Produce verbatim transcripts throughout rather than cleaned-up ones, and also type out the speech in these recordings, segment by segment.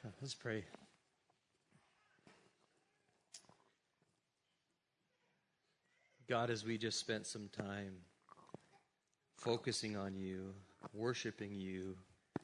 Let's pray. God, as we just spent some time focusing on you, worshiping you,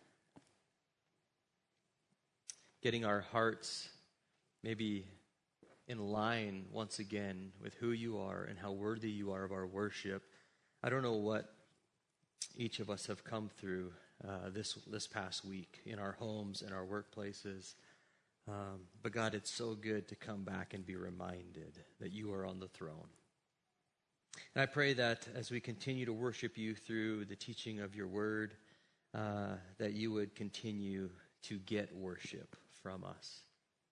getting our hearts maybe in line once again with who you are and how worthy you are of our worship. I don't know what each of us have come through uh, this this past week in our homes and our workplaces. Um, but God, it's so good to come back and be reminded that you are on the throne. And I pray that as we continue to worship you through the teaching of your word, uh, that you would continue to get worship from us.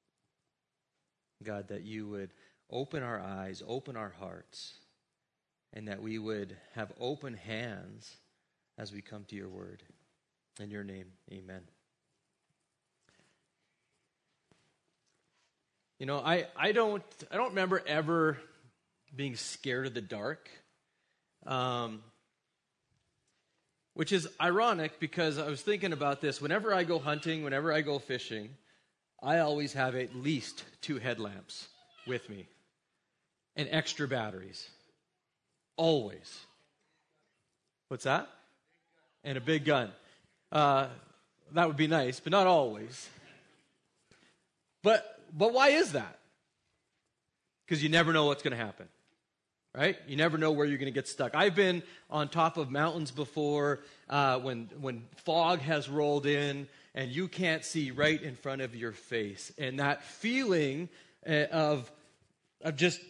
God, that you would open our eyes, open our hearts, and that we would have open hands as we come to your word. In your name, amen. You know, I, I don't I don't remember ever being scared of the dark, um, which is ironic because I was thinking about this. Whenever I go hunting, whenever I go fishing, I always have at least two headlamps with me and extra batteries. Always. What's that? And a big gun. Uh, that would be nice, but not always. But but why is that? Because you never know what's going to happen. Right? You never know where you're going to get stuck. I've been on top of mountains before uh, when when fog has rolled in and you can't see right in front of your face. And that feeling uh, of of just,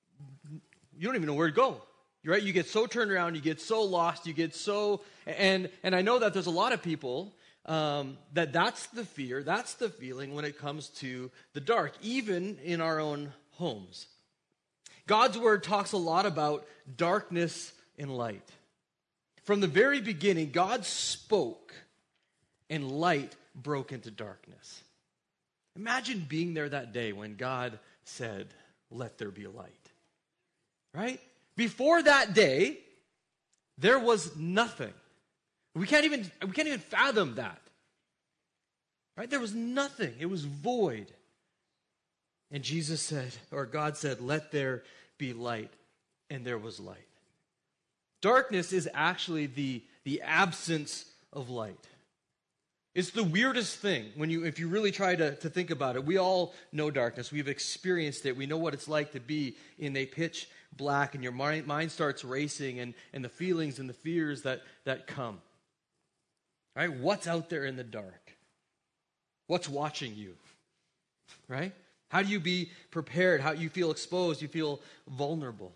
you don't even know where to go. You're right? You get so turned around, you get so lost, you get so... And, and I know that there's a lot of people um, that that's the fear, that's the feeling when it comes to the dark, even in our own homes. God's word talks a lot about darkness and light. From the very beginning, God spoke and light broke into darkness. Imagine being there that day when God said, "Let there be light." Right? Before that day, there was nothing. We can't even we can't even fathom that. Right? There was nothing. It was void. And Jesus said, or God said, "Let there be light." And there was light. Darkness is actually the, the absence of light. It's the weirdest thing when you, if you really try to, to think about it. We all know darkness. We've experienced it. We know what it's like to be in a pitch black and your mind, mind starts racing and, and the feelings and the fears that, that come. Right? What's out there in the dark? What's watching you? Right? How do you be prepared? How you feel exposed? You feel vulnerable.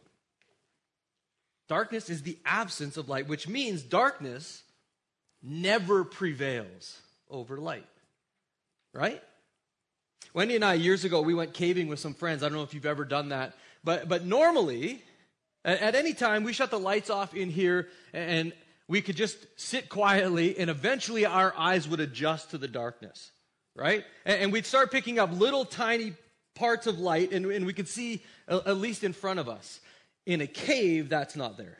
Darkness is the absence of light, which means darkness never prevails over light. Right? Wendy and I, years ago, we went caving with some friends. I don't know if you've ever done that. But but normally, at, at any time, we shut the lights off in here and we could just sit quietly and eventually our eyes would adjust to the darkness. Right? And, and we'd start picking up little tiny parts of light and, and we could see uh, at least in front of us. In a cave, that's not there.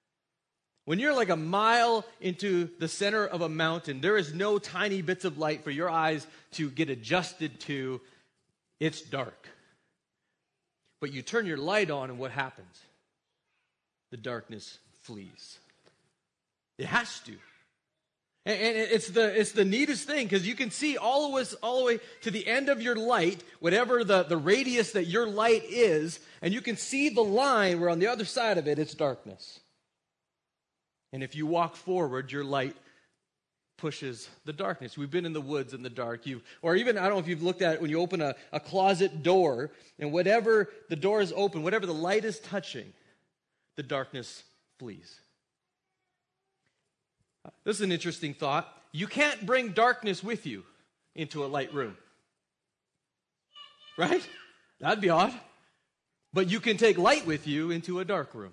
When you're like a mile into the center of a mountain, there is no tiny bits of light for your eyes to get adjusted to. It's dark. But you turn your light on and what happens? The darkness flees. It has to. And, and it's the it's the neatest thing because you can see all of us all the way to the end of your light, whatever the, the radius that your light is, and you can see the line where on the other side of it, it's darkness. And if you walk forward, your light pushes the darkness. We've been in the woods in the dark. You, or even, I don't know if you've looked at it when you open a, a closet door, and whatever the door is open, whatever the light is touching, the darkness flees. This is an interesting thought. You can't bring darkness with you into a light room. Right? That'd be odd. But you can take light with you into a dark room.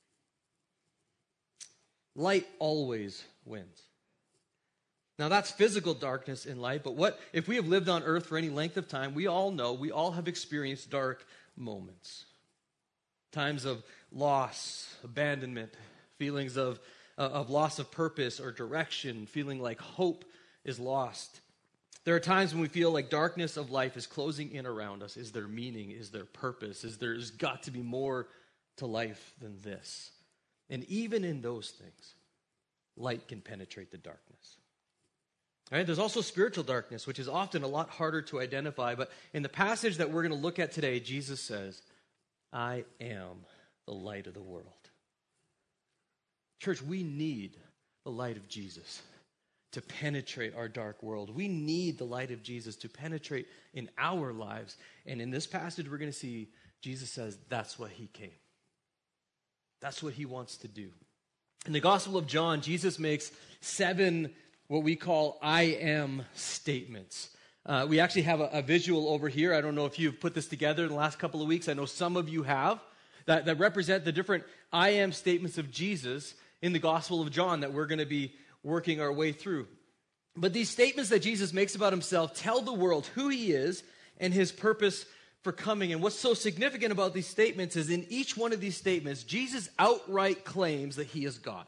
Light always wins. Now that's physical darkness in light, but what if we have lived on earth for any length of time, we all know, we all have experienced dark moments. Times of loss, abandonment, feelings of, uh, of loss of purpose or direction, feeling like hope is lost. There are times when we feel like darkness of life is closing in around us. Is there meaning? Is there purpose? Is there's got to be more to life than this? And even in those things, light can penetrate the darkness. All right, there's also spiritual darkness, which is often a lot harder to identify. But in the passage that we're going to look at today, Jesus says, I am the light of the world. Church, we need the light of Jesus to penetrate our dark world. We need the light of Jesus to penetrate in our lives. And in this passage, we're going to see Jesus says that's what he came. That's what he wants to do. In the Gospel of John, Jesus makes seven what we call I am statements. Uh, we actually have a, a visual over here. I don't know if you've put this together in the last couple of weeks. I know some of you have, that, that represent the different I am statements of Jesus in the Gospel of John that we're going to be working our way through. But these statements that Jesus makes about himself tell the world who he is and his purpose for coming. And what's so significant about these statements is in each one of these statements, Jesus outright claims that he is God.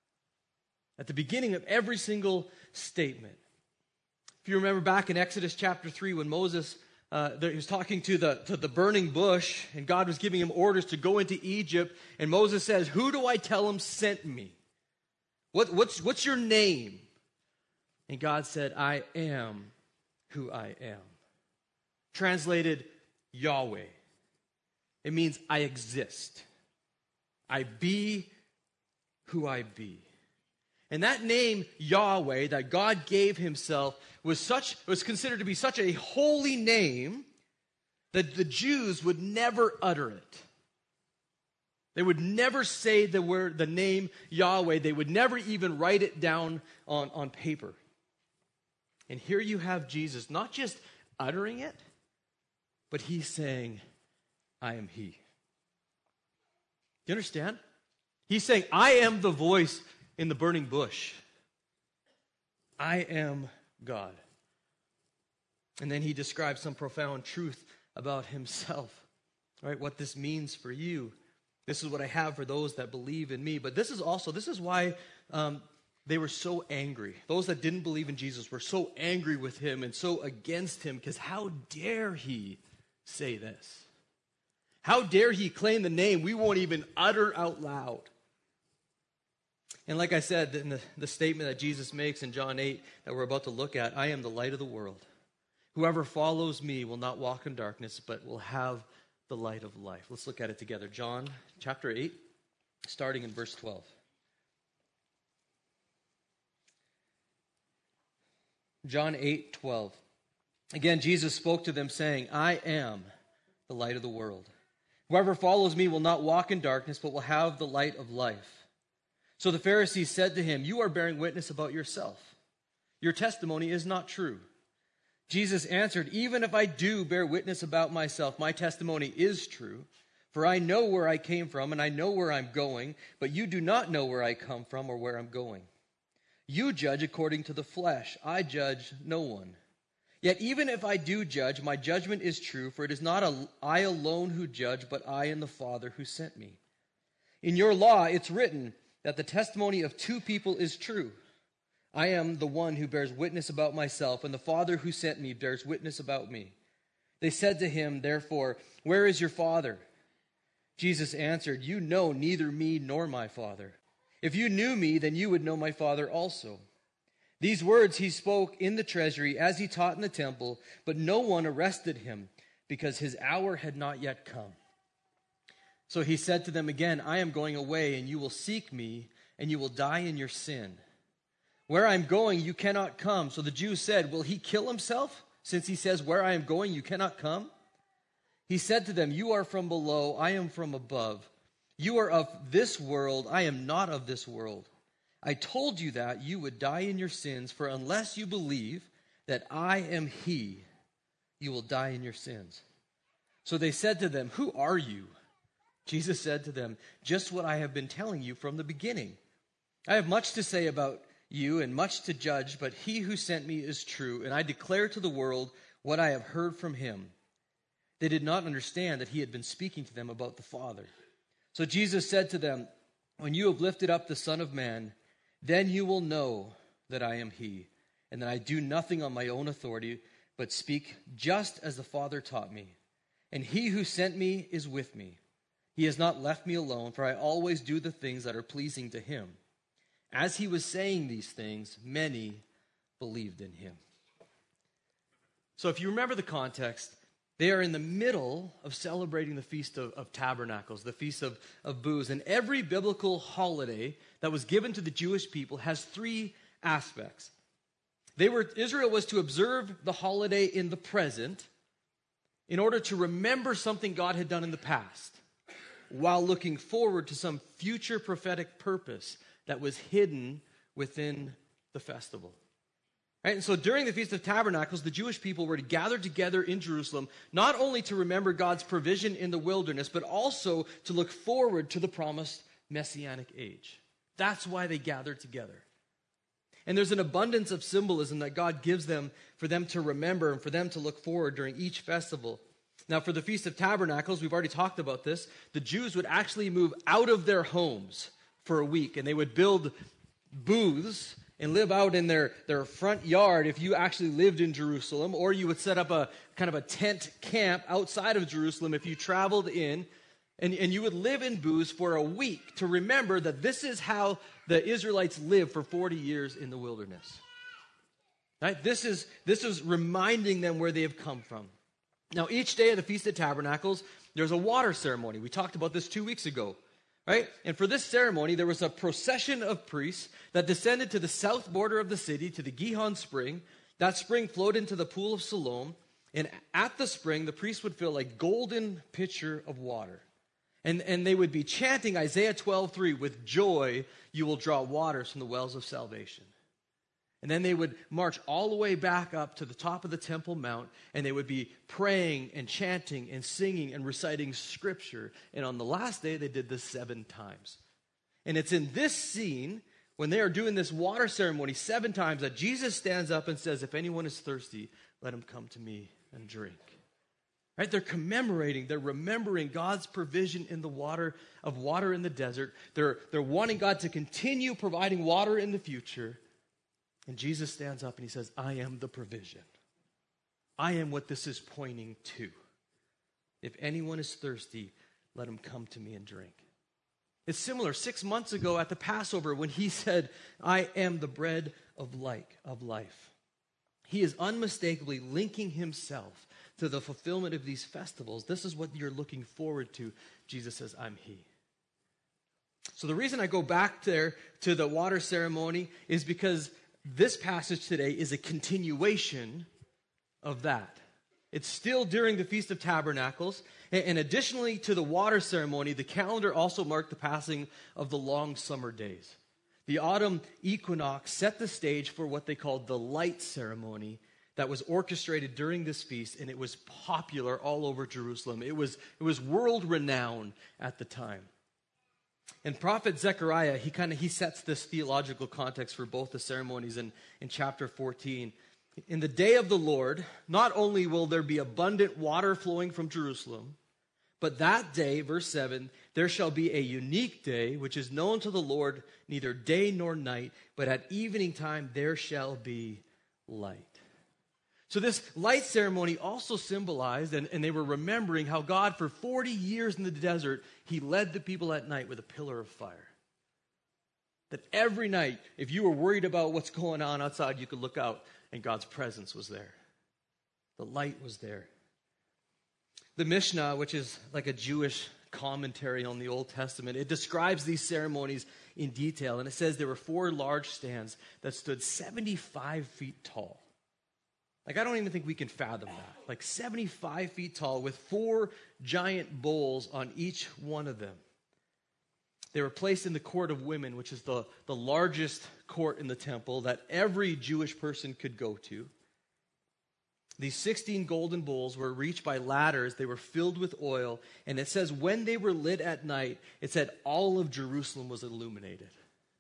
At the beginning of every single statement. If you remember back in Exodus chapter three when Moses uh, he was talking to the, to the burning bush and God was giving him orders to go into Egypt, and Moses says, who do I tell him sent me? What, what's, what's your name? And God said, I am who I am. Translated, Yahweh. It means I exist. I be who I be. And that name, Yahweh, that God gave himself, was such was considered to be such a holy name that the Jews would never utter it. They would never say the word, the name Yahweh. They would never even write it down on, on paper. And here you have Jesus not just uttering it, but he's saying, I am he. Do you understand? He's saying, I am the voice in the burning bush. I am God. And then he describes some profound truth about himself, right? What this means for you. This is what I have for those that believe in me. But this is also, this is why um, they were so angry. Those that didn't believe in Jesus were so angry with him and so against him, because how dare he say this? How dare he claim the name we won't even utter out loud? And like I said, in the, the statement that Jesus makes in John eight that we're about to look at, I am the light of the world. Whoever follows me will not walk in darkness, but will have the light of life. Let's look at it together. John chapter eight, starting in verse twelve. John eight, twelve. Again, Jesus spoke to them saying, I am the light of the world. Whoever follows me will not walk in darkness, but will have the light of life. So the Pharisees said to him, you are bearing witness about yourself. Your testimony is not true. Jesus answered, even if I do bear witness about myself, my testimony is true. For I know where I came from, and I know where I'm going, but you do not know where I come from or where I'm going. You judge according to the flesh. I judge no one. Yet even if I do judge, my judgment is true, for it is not a, I alone who judge, but I and the Father who sent me. In your law it's written that the testimony of two people is true. I am the one who bears witness about myself, and the Father who sent me bears witness about me. They said to him, therefore, where is your Father? Jesus answered, you know neither me nor my Father. If you knew me, then you would know my Father also. These words he spoke in the treasury as he taught in the temple, but no one arrested him because his hour had not yet come. So he said to them again, I am going away, and you will seek me, and you will die in your sin. Where I am going, you cannot come. So the Jews said, will he kill himself, since he says, where I am going, you cannot come? He said to them, you are from below, I am from above. You are of this world, I am not of this world. I told you that you would die in your sins, for unless you believe that I am he, you will die in your sins. So they said to them, who are you? Jesus said to them, just what I have been telling you from the beginning. I have much to say about you and much to judge, but he who sent me is true, and I declare to the world what I have heard from him. They did not understand that he had been speaking to them about the Father. So Jesus said to them, when you have lifted up the Son of Man, then you will know that I am he, and that I do nothing on my own authority, but speak just as the Father taught me. And he who sent me is with me. He has not left me alone, for I always do the things that are pleasing to him." As he was saying these things, many believed in him. So if you remember the context, they are in the middle of celebrating the Feast of, of Tabernacles, the Feast of, of Booths. And every biblical holiday that was given to the Jewish people has three aspects. They were, Israel was to observe the holiday in the present in order to remember something God had done in the past, while looking forward to some future prophetic purpose that was hidden within the festival. Right? And so during the Feast of Tabernacles, the Jewish people were to gather together in Jerusalem, not only to remember God's provision in the wilderness, but also to look forward to the promised Messianic age. That's why they gathered together. And there's an abundance of symbolism that God gives them for them to remember and for them to look forward during each festival. Now, for the Feast of Tabernacles, we've already talked about this, the Jews would actually move out of their homes for a week, and they would build booths and live out in their, their front yard if you actually lived in Jerusalem, or you would set up a kind of a tent camp outside of Jerusalem if you traveled in, and, and you would live in booths for a week to remember that this is how the Israelites lived for forty years in the wilderness. Right? This is, this is reminding them where they have come from. Now, each day of the Feast of Tabernacles, there's a water ceremony. We talked about this two weeks ago. Right? And for this ceremony, there was a procession of priests that descended to the south border of the city, to the Gihon spring. That spring flowed into the pool of Siloam. And at the spring, the priests would fill a golden pitcher of water. And, and they would be chanting Isaiah twelve three, "With joy you will draw waters from the wells of salvation." And then they would march all the way back up to the top of the Temple Mount, and they would be praying and chanting and singing and reciting Scripture. And on the last day, they did this seven times. And it's in this scene, when they are doing this water ceremony seven times, that Jesus stands up and says, "If anyone is thirsty, let him come to me and drink." Right? They're commemorating, they're remembering God's provision in the water, of water in the desert. They're, they're wanting God to continue providing water in the future. And Jesus stands up and he says, "I am the provision. I am what this is pointing to. If anyone is thirsty, let him come to me and drink." It's similar six months ago at the Passover when he said, "I am the bread of life, of life." He is unmistakably linking himself to the fulfillment of these festivals. This is what you're looking forward to. Jesus says, "I'm he." So the reason I go back there to the water ceremony is because this passage today is a continuation of that. It's still during the Feast of Tabernacles. And additionally to the water ceremony, the calendar also marked the passing of the long summer days. The autumn equinox set the stage for what they called the light ceremony that was orchestrated during this feast, and it was popular all over Jerusalem. It was, it was world-renowned at the time. And prophet Zechariah, he kind of he sets this theological context for both the ceremonies in, in chapter fourteen. In the day of the Lord, not only will there be abundant water flowing from Jerusalem, but that day, verse seven, there shall be a unique day, which is known to the Lord neither day nor night, but at evening time there shall be light. So this light ceremony also symbolized, and, and they were remembering how God, for forty years in the desert, he led the people at night with a pillar of fire. That every night, if you were worried about what's going on outside, you could look out and God's presence was there. The light was there. The Mishnah, which is like a Jewish commentary on the Old Testament, it describes these ceremonies in detail. And it says there were four large stands that stood seventy-five feet tall. Like, I don't even think we can fathom that. Like seventy-five feet tall with four giant bowls on each one of them. They were placed in the court of women, which is the, the largest court in the temple that every Jewish person could go to. These sixteen golden bowls were reached by ladders. They were filled with oil. And it says when they were lit at night, it said all of Jerusalem was illuminated.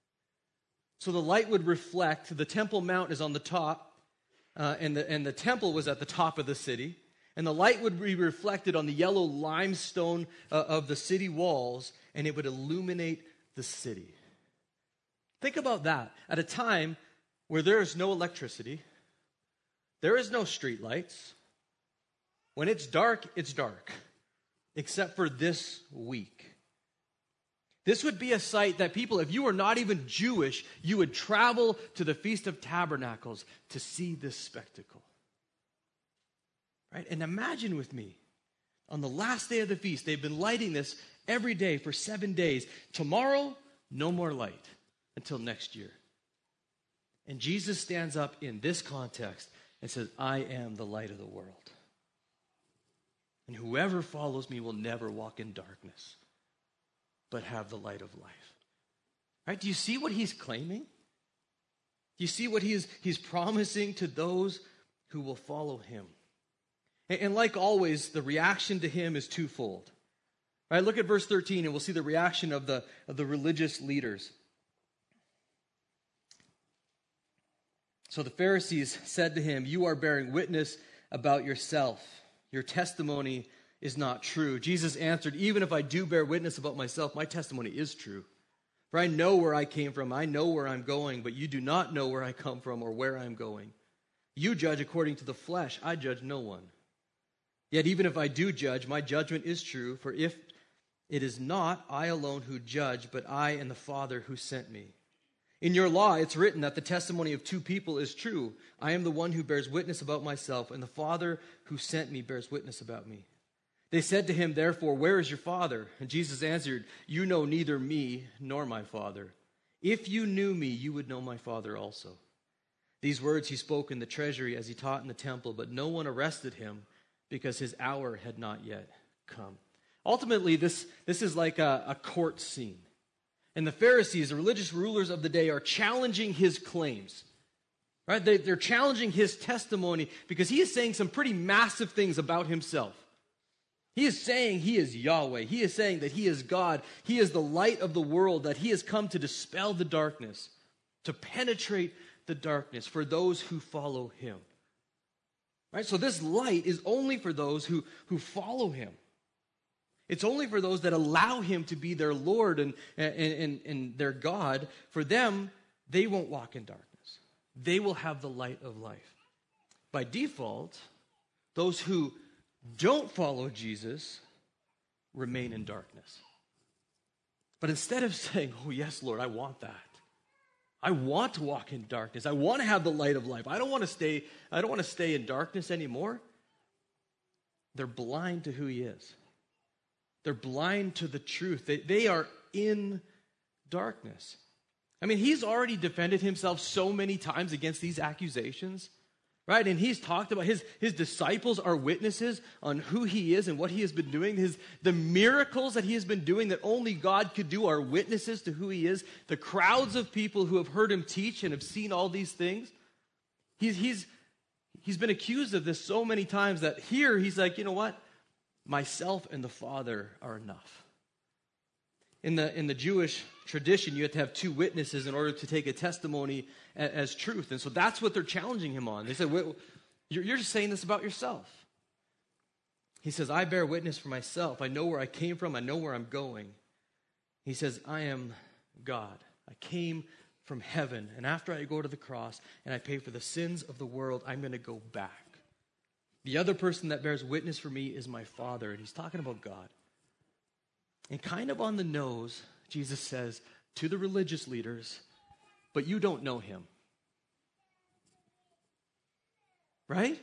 So the light would reflect. The Temple Mount is on the top. Uh, and, the, and the temple was at the top of the city. And the light would be reflected on the yellow limestone uh, of the city walls, and it would illuminate the city. Think about that. At a time where there is no electricity, there is no street lights. When it's dark, it's dark, except for this week. This would be a sight that people, if you were not even Jewish, you would travel to the Feast of Tabernacles to see this spectacle. Right? And imagine with me, on the last day of the feast, they've been lighting this every day for seven days. Tomorrow, no more light until next year. And Jesus stands up in this context and says, I am the light of the world. And whoever follows me will never walk in darkness, but have the light of life. Right? Do you see what he's claiming? Do you see what he is, he's promising to those who will follow him? And, and like always, the reaction to him is twofold. Right? Look at verse thirteen, and we'll see the reaction of the, of the religious leaders. So the Pharisees said to him, you are bearing witness about yourself. Your testimony is not true. Jesus answered, even if I do bear witness about myself, my testimony is true. For I know where I came from, I know where I'm going, but you do not know where I come from or where I'm going. You judge according to the flesh, I judge no one. Yet even if I do judge, my judgment is true, for if it is not I alone who judge, but I and the Father who sent me. In your law, it's written that the testimony of two people is true. I am the one who bears witness about myself, and the Father who sent me bears witness about me. They said to him, therefore, where is your Father? And Jesus answered, you know neither me nor my Father. If you knew me, you would know my Father also. These words he spoke in the treasury as he taught in the temple, but no one arrested him because his hour had not yet come. Ultimately, this, this is like a, a court scene. And the Pharisees, the religious rulers of the day, are challenging his claims. Right? They, they're challenging his testimony because he is saying some pretty massive things about himself. He is saying he is Yahweh. He is saying that he is God. He is the light of the world, that he has come to dispel the darkness, to penetrate the darkness for those who follow him. Right? So this light is only for those who, who follow him. It's only for those that allow him to be their Lord and, and, and, and their God. For them, they won't walk in darkness. They will have the light of life. By default, those who don't follow Jesus remain in darkness. But instead of saying, oh yes, Lord, I want that. I want to walk in darkness. I want to have the light of life. I don't want to stay, I don't want to stay in darkness anymore. They're blind to who he is. They're blind to the truth. They, they are in darkness. I mean, he's already defended himself so many times against these accusations, right? And he's talked about his, his disciples are witnesses on who he is and what he has been doing. His, the miracles that he has been doing that only God could do are witnesses to who he is. The crowds of people who have heard him teach and have seen all these things. He's, he's, he's been accused of this so many times that here he's like, you know what? Myself and the Father are enough. In the, in the Jewish tradition, you have to have two witnesses in order to take a testimony as, as truth. And so that's what they're challenging him on. They said, well, you're, you're just saying this about yourself. He says, I bear witness for myself. I know where I came from. I know where I'm going. He says, I am God. I came from heaven. And after I go to the cross and I pay for the sins of the world, I'm going to go back. The other person that bears witness for me is my Father. And he's talking about God. And kind of on the nose, Jesus says to the religious leaders, but you don't know him. Right?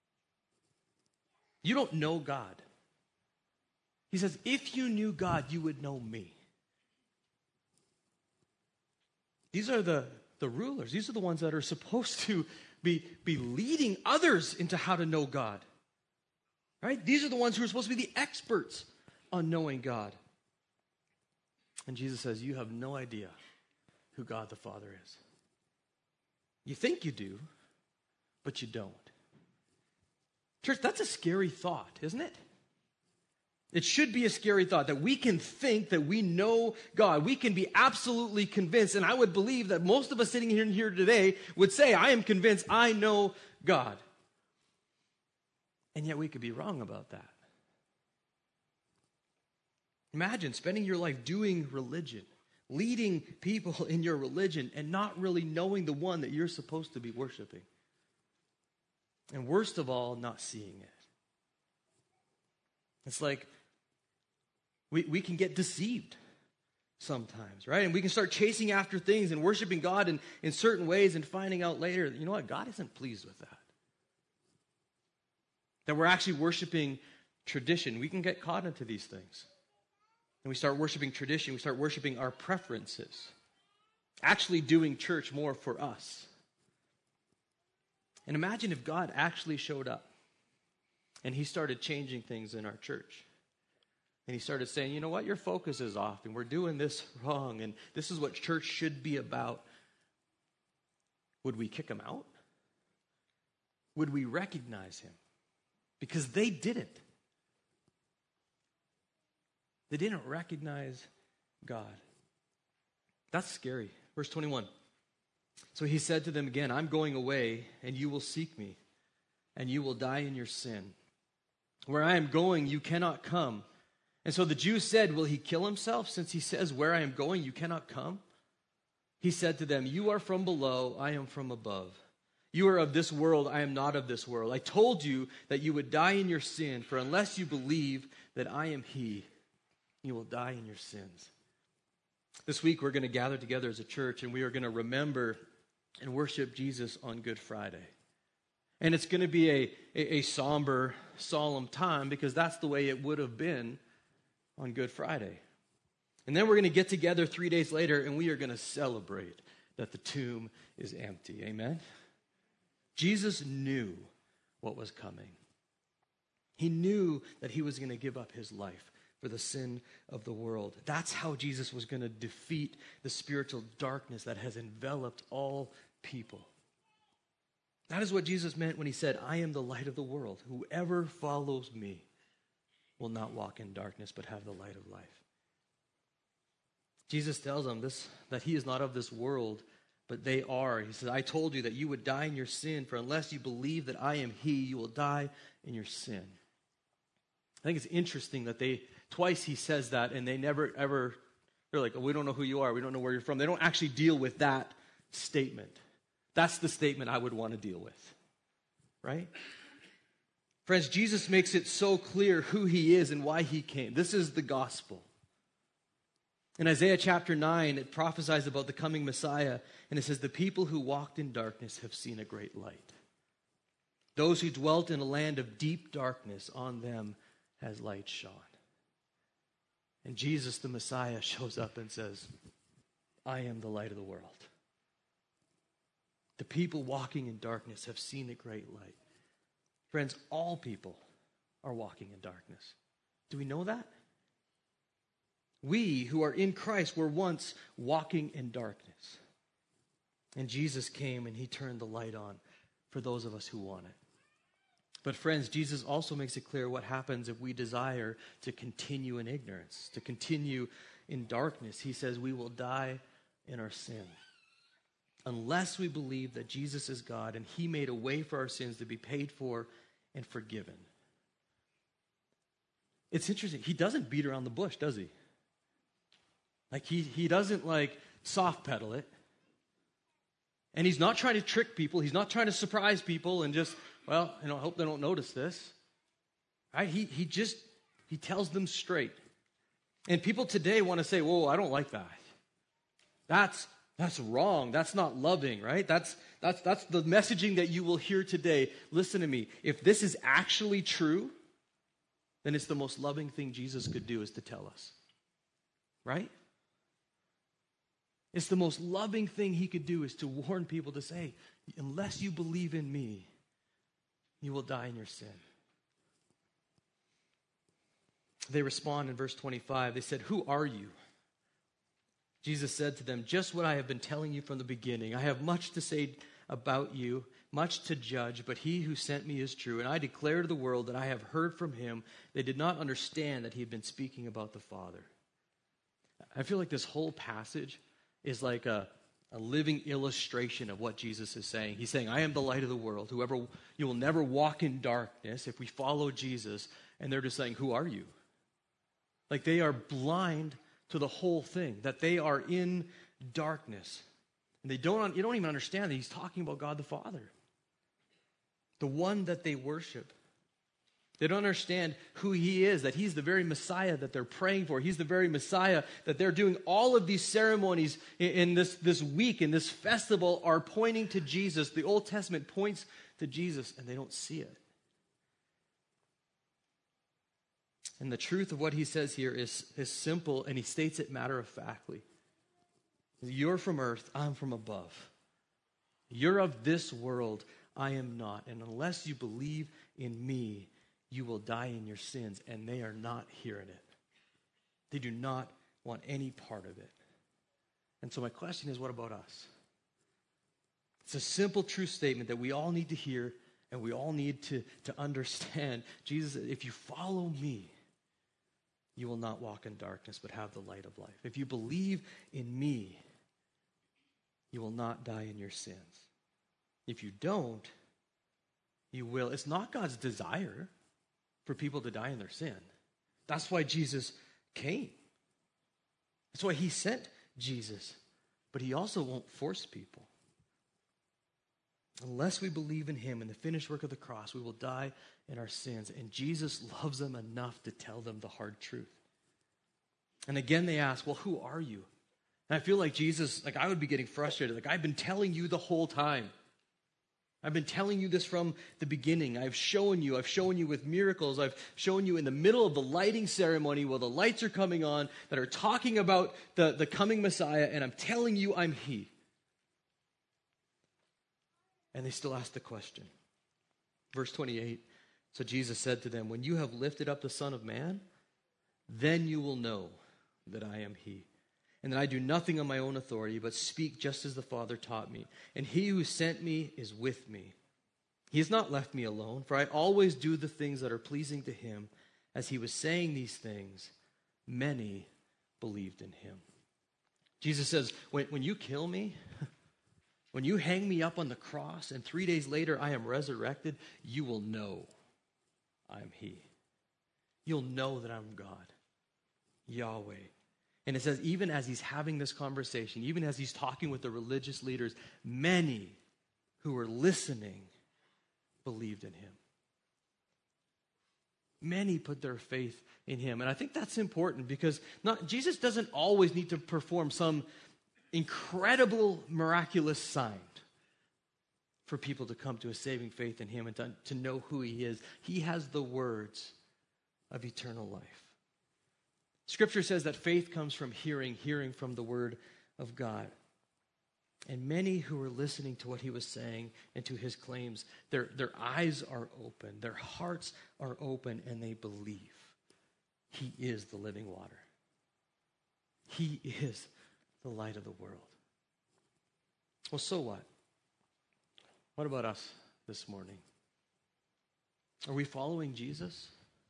You don't know God. He says, if you knew God, you would know me. These are the, the rulers. These are the ones that are supposed to be, be leading others into how to know God. Right? These are the ones who are supposed to be the experts on knowing God. And Jesus says, you have no idea who God the Father is. You think you do, but you don't. Church, that's a scary thought, isn't it? It should be a scary thought that we can think that we know God. We can be absolutely convinced, and I would believe that most of us sitting here, here today would say, I am convinced I know God. And yet we could be wrong about that. Imagine spending your life doing religion, leading people in your religion and not really knowing the one that you're supposed to be worshiping. And worst of all, not seeing it. It's like we, we can get deceived sometimes, right? And we can start chasing after things and worshiping God in, in certain ways and finding out later, you know what, God isn't pleased with that. That we're actually worshiping tradition. We can get caught into these things. And we start worshiping tradition. We start worshiping our preferences. Actually doing church more for us. And imagine if God actually showed up and he started changing things in our church. And he started saying, you know what, your focus is off and we're doing this wrong and this is what church should be about. Would we kick him out? Would we recognize him? Because they didn't. They didn't recognize God. That's scary. Verse twenty-one. So he said to them again, I'm going away, and you will seek me, and you will die in your sin. Where I am going, you cannot come. And so the Jews said, will he kill himself, since he says, where I am going, you cannot come? He said to them, you are from below, I am from above. You are of this world, I am not of this world. I told you that you would die in your sin, for unless you believe that I am he, you will die in your sins. This week we're going to gather together as a church and we are going to remember and worship Jesus on Good Friday. And it's going to be a, a, a somber, solemn time because that's the way it would have been on Good Friday. And then we're going to get together three days later and we are going to celebrate that the tomb is empty. Amen? Jesus knew what was coming. He knew that he was going to give up his life for the sin of the world. That's how Jesus was going to defeat the spiritual darkness that has enveloped all people. That is what Jesus meant when he said, I am the light of the world. Whoever follows me will not walk in darkness, but have the light of life. Jesus tells them this, that he is not of this world, but they are. He says, I told you that you would die in your sin, for unless you believe that I am he, you will die in your sin. I think it's interesting that they, twice he says that, and they never ever, they're like, oh, we don't know who you are, we don't know where you're from. They don't actually deal with that statement. That's the statement I would want to deal with, right? Friends, Jesus makes it so clear who he is and why he came. This is the gospel. In Isaiah chapter nine, it prophesies about the coming Messiah, and it says, the people who walked in darkness have seen a great light. Those who dwelt in a land of deep darkness, on them has light shone. And Jesus, the Messiah, shows up and says, I am the light of the world. The people walking in darkness have seen a great light. Friends, all people are walking in darkness. Do we know that? We who are in Christ were once walking in darkness. And Jesus came and he turned the light on for those of us who want it. But friends, Jesus also makes it clear what happens if we desire to continue in ignorance, to continue in darkness. He says we will die in our sin. Unless we believe that Jesus is God and he made a way for our sins to be paid for and forgiven. It's interesting. He doesn't beat around the bush, does he? Like he, he doesn't like soft pedal it. And he's not trying to trick people. He's not trying to surprise people and just, well, you know, I hope they don't notice this. Right? He, he just, he tells them straight. And people today want to say, whoa, I don't like that. That's, that's wrong. That's not loving, right? That's, that's, that's the messaging that you will hear today. Listen to me. If this is actually true, then it's the most loving thing Jesus could do is to tell us. Right? It's the most loving thing he could do is to warn people to say, unless you believe in me, you will die in your sin. They respond in verse twenty-five. They said, who are you? Jesus said to them, just what I have been telling you from the beginning. I have much to say about you, much to judge, but he who sent me is true. And I declare to the world that I have heard from him. They did not understand that he had been speaking about the Father. I feel like this whole passage is like a, a living illustration of what Jesus is saying. He's saying, I am the light of the world. Whoever, you will never walk in darkness if we follow Jesus. And they're just saying, who are you? Like they are blind to the whole thing, that they are in darkness. And they don't, you don't even understand that he's talking about God the Father, the one that they worship. They don't understand who he is, that he's the very Messiah that they're praying for. He's the very Messiah that they're doing all of these ceremonies in, in this, this week, in this festival, are pointing to Jesus. The Old Testament points to Jesus, and they don't see it. And the truth of what he says here is, is simple, and he states it matter-of-factly. You're from earth, I'm from above. You're of this world, I am not. And unless you believe in me, you will die in your sins. And they are not hearing it. They do not want any part of it. And so my question is, what about us? It's a simple truth statement that we all need to hear and we all need to, to understand. Jesus, if you follow me, you will not walk in darkness, but have the light of life. If you believe in me, you will not die in your sins. If you don't, you will. It's not God's desire for people to die in their sin. That's why Jesus came. That's why he sent Jesus. But he also won't force people. Unless we believe in him and the finished work of the cross, we will die in our sins. And Jesus loves them enough to tell them the hard truth. And again, they ask, well, who are you? And I feel like Jesus, like I would be getting frustrated. Like, I've been telling you the whole time. I've been telling you this from the beginning. I've shown you. I've shown you with miracles. I've shown you in the middle of the lighting ceremony while the lights are coming on that are talking about the, the coming Messiah, and I'm telling you I'm he. And they still ask the question. Verse twenty-eight, so Jesus said to them, when you have lifted up the Son of Man, then you will know that I am he. And that I do nothing on my own authority, but speak just as the Father taught me. And he who sent me is with me. He has not left me alone, for I always do the things that are pleasing to him. As he was saying these things, many believed in him. Jesus says, when, when you kill me, when you hang me up on the cross, and three days later I am resurrected, you will know I'm he. You'll know that I'm God, Yahweh. And it says, even as he's having this conversation, even as he's talking with the religious leaders, many who were listening believed in him. Many put their faith in him. And I think that's important because not, Jesus doesn't always need to perform some incredible, miraculous sign for people to come to a saving faith in him and to, to know who he is. He has the words of eternal life. Scripture says that faith comes from hearing, hearing from the word of God. And many who were listening to what he was saying and to his claims, their, their eyes are open, their hearts are open, and they believe he is the living water. He is the light of the world. Well, so what? What about us this morning? Are we following Jesus?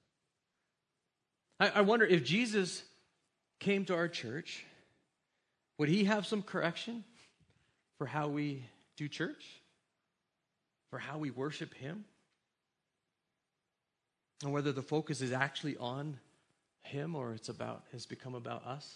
I, I wonder if Jesus came to our church, would he have some correction for how we do church? For how we worship him? And whether the focus is actually on him or it's about has become about us?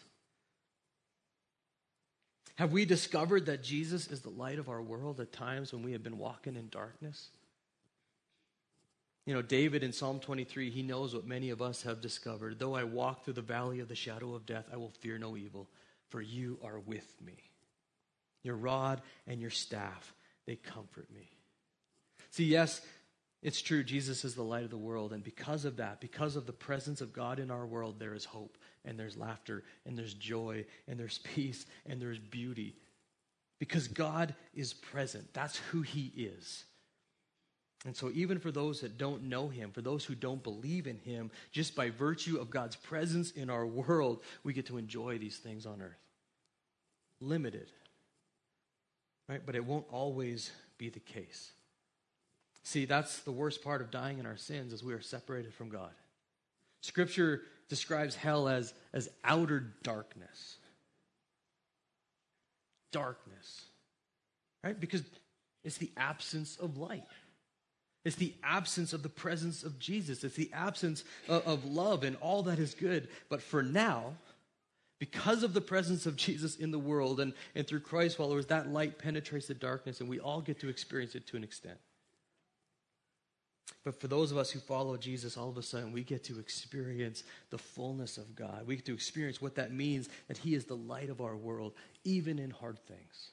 Have we discovered that Jesus is the light of our world at times when we have been walking in darkness? You know, David in Psalm twenty-three, he knows what many of us have discovered. Though I walk through the valley of the shadow of death, I will fear no evil, for you are with me. Your rod and your staff, they comfort me. See, yes, it's true, Jesus is the light of the world, and because of that, because of the presence of God in our world, there is hope, and there's laughter, and there's joy, and there's peace, and there's beauty. Because God is present. That's who he is. And so even for those that don't know him, for those who don't believe in him, just by virtue of God's presence in our world, we get to enjoy these things on earth. Limited. Right? But it won't always be the case. See, that's the worst part of dying in our sins, is we are separated from God. Scripture describes hell as, as outer darkness. Darkness. Right? Because it's the absence of light. It's the absence of the presence of Jesus. It's the absence of, of love and all that is good. But for now, Because of the presence of Jesus in the world and, and through Christ followers, that light penetrates the darkness, and we all get to experience it to an extent. But for those of us who follow Jesus, all of a sudden we get to experience the fullness of God. We get to experience what that means, that he is the light of our world, even in hard things.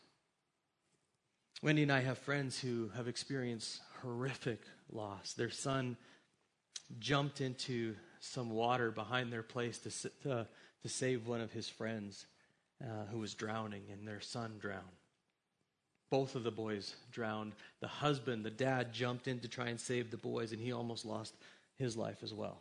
Wendy and I have friends who have experienced horrific loss. Their son jumped into some water behind their place to, to, to save one of his friends uh, who was drowning, and their son drowned. Both of the boys drowned. The husband, the dad, jumped in to try and save the boys, and he almost lost his life as well.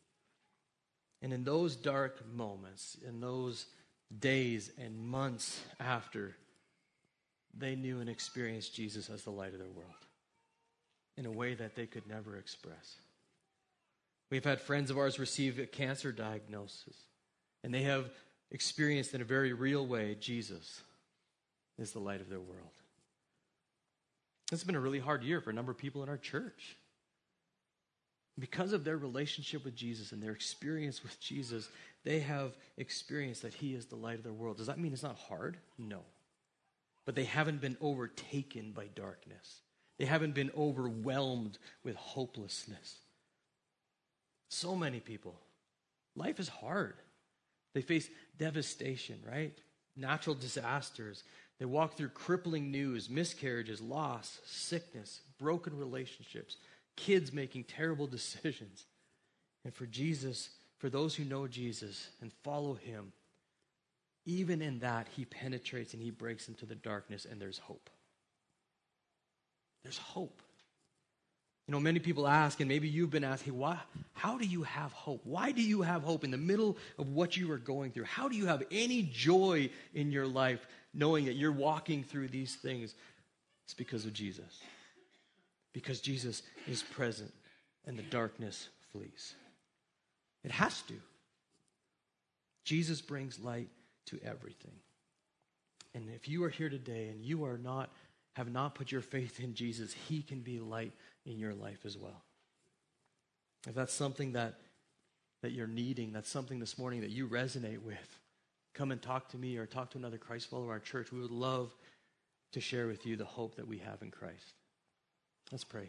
And in those dark moments, in those days and months after, they knew and experienced Jesus as the light of their world in a way that they could never express. We've had friends of ours receive a cancer diagnosis, and they have experienced in a very real way Jesus is the light of their world. It's been a really hard year for a number of people in our church. Because of their relationship with Jesus and their experience with Jesus, they have experienced that he is the light of their world. Does that mean it's not hard? No. But they haven't been overtaken by darkness. They haven't been overwhelmed with hopelessness. So many people, life is hard. They face devastation, right? Natural disasters. They walk through crippling news, miscarriages, loss, sickness, broken relationships, kids making terrible decisions. And for Jesus, for those who know Jesus and follow him, even in that, he penetrates and he breaks into the darkness, and there's hope. There's hope. You know, many people ask, and maybe you've been asking, why, how do you have hope? Why do you have hope in the middle of what you are going through? How do you have any joy in your life knowing that you're walking through these things? It's because of Jesus. Because Jesus is present and the darkness flees. It has to. Jesus brings light to everything. And if you are here today and you are not, have not put your faith in Jesus, he can be light in your life as well. If that's something that, that you're needing, that's something this morning that you resonate with, come and talk to me or talk to another Christ follower in our church. We would love to share with you the hope that we have in Christ. Let's pray.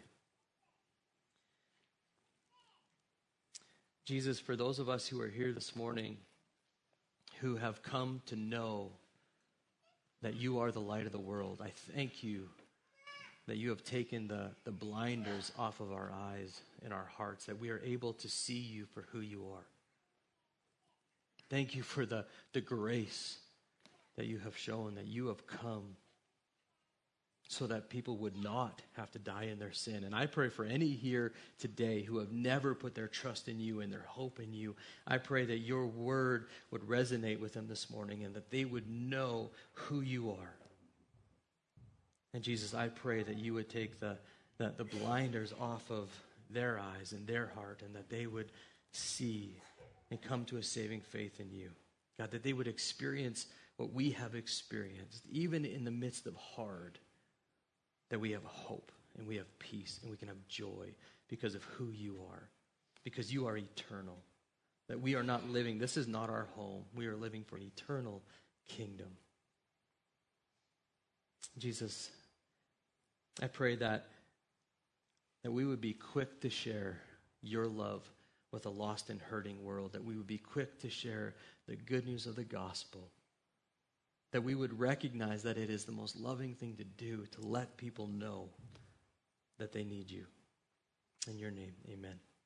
Jesus, for those of us who are here this morning who have come to know that you are the light of the world, I thank you that you have taken the, the blinders off of our eyes and our hearts, that we are able to see you for who you are. Thank you for the, the grace that you have shown, that you have come so that people would not have to die in their sin. And I pray for any here today who have never put their trust in you and their hope in you, I pray that your word would resonate with them this morning and that they would know who you are. And Jesus, I pray that you would take the, the, the blinders off of their eyes and their heart, and that they would see and come to a saving faith in you. God, that they would experience what we have experienced, even in the midst of hard, that we have hope and we have peace and we can have joy because of who you are, because you are eternal, that we are not living, this is not our home, we are living for an eternal kingdom. Jesus, I pray that, that we would be quick to share your love with a lost and hurting world, that we would be quick to share the good news of the gospel, that we would recognize that it is the most loving thing to do, to let people know that they need you. In your name, amen.